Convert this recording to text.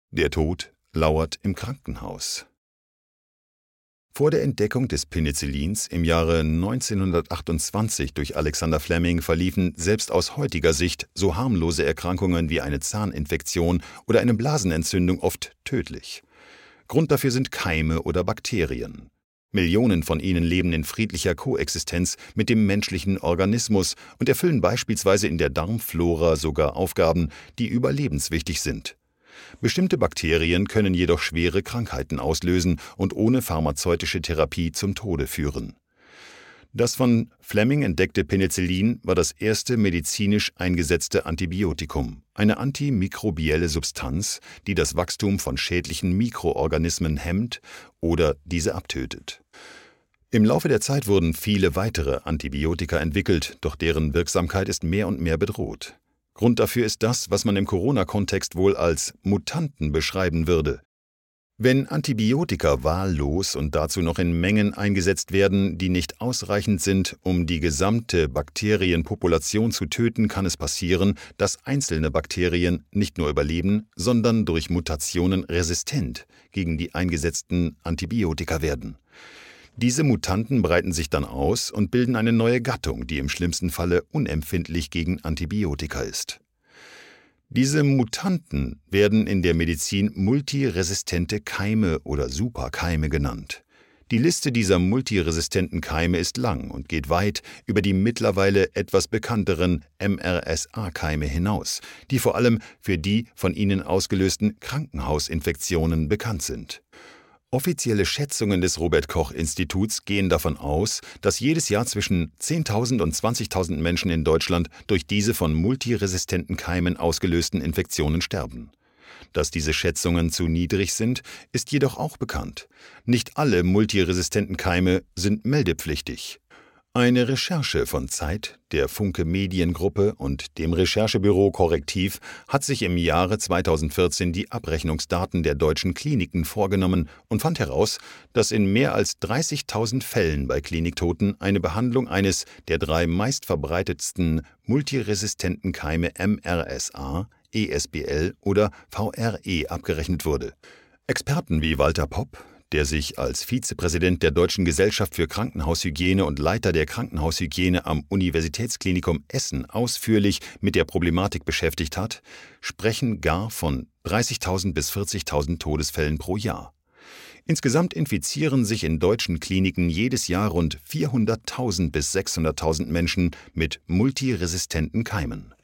Der Tod lauert im Krankenhaus. Vor der Entdeckung des Penicillins im Jahre 1928 durch Alexander Fleming verliefen selbst aus heutiger Sicht so harmlose Erkrankungen wie eine Zahninfektion oder eine Blasenentzündung oft tödlich. Grund dafür sind Keime oder Bakterien. Millionen von ihnen leben in friedlicher Koexistenz mit dem menschlichen Organismus und erfüllen beispielsweise in der Darmflora sogar Aufgaben, die überlebenswichtig sind. Bestimmte Bakterien können jedoch schwere Krankheiten auslösen und ohne pharmazeutische Therapie zum Tode führen. Das von Fleming entdeckte Penicillin war das erste medizinisch eingesetzte Antibiotikum, eine antimikrobielle Substanz, die das Wachstum von schädlichen Mikroorganismen hemmt oder diese abtötet. Im Laufe der Zeit wurden viele weitere Antibiotika entwickelt, doch deren Wirksamkeit ist mehr und mehr bedroht. Grund dafür ist das, was man im Corona-Kontext wohl als Mutanten beschreiben würde. Wenn Antibiotika wahllos und dazu noch in Mengen eingesetzt werden, die nicht ausreichend sind, um die gesamte Bakterienpopulation zu töten, kann es passieren, dass einzelne Bakterien nicht nur überleben, sondern durch Mutationen resistent gegen die eingesetzten Antibiotika werden. Diese Mutanten breiten sich dann aus und bilden eine neue Gattung, die im schlimmsten Falle unempfindlich gegen Antibiotika ist. Diese Mutanten werden in der Medizin multiresistente Keime oder Superkeime genannt. Die Liste dieser multiresistenten Keime ist lang und geht weit über die mittlerweile etwas bekannteren MRSA-Keime hinaus, die vor allem für die von ihnen ausgelösten Krankenhausinfektionen bekannt sind. Offizielle Schätzungen des Robert-Koch-Instituts gehen davon aus, dass jedes Jahr zwischen 10.000 und 20.000 Menschen in Deutschland durch diese von multiresistenten Keimen ausgelösten Infektionen sterben. Dass diese Schätzungen zu niedrig sind, ist jedoch auch bekannt. Nicht alle multiresistenten Keime sind meldepflichtig. Eine Recherche von Zeit, der Funke Mediengruppe und dem Recherchebüro Correctiv hat sich im Jahre 2014 die Abrechnungsdaten der deutschen Kliniken vorgenommen und fand heraus, dass in mehr als 30.000 Fällen bei Kliniktoten eine Behandlung eines der 3 meistverbreitetsten multiresistenten Keime MRSA, ESBL oder VRE abgerechnet wurde. Experten wie Walter Popp, der sich als Vizepräsident der Deutschen Gesellschaft für Krankenhaushygiene und Leiter der Krankenhaushygiene am Universitätsklinikum Essen ausführlich mit der Problematik beschäftigt hat, sprechen gar von 30.000 bis 40.000 Todesfällen pro Jahr. Insgesamt infizieren sich in deutschen Kliniken jedes Jahr rund 400.000 bis 600.000 Menschen mit multiresistenten Keimen.